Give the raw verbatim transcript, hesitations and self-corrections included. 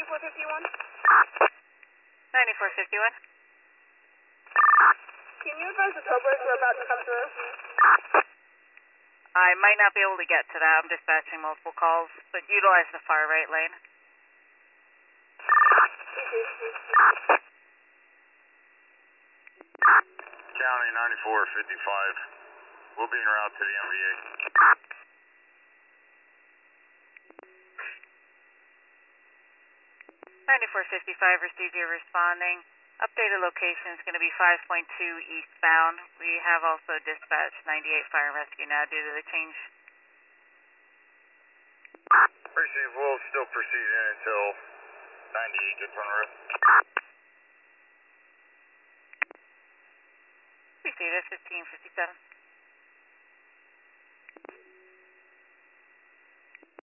ninety-four fifty-one? ninety-four fifty-one. Can you advise the tow brakes are about to come through? I might not be able to get to that. I'm dispatching multiple calls, but utilize the far right lane. County ninety-four fifty-five. We'll be en route to the M V A. ninety-four fifty-five, received your responding. Updated location is going to be five point two eastbound. We have also dispatched ninety-eight Fire and Rescue now due to the change. Receive, we'll still proceed in until ninety-eight gets on the road. Received at fifteen fifty-seven.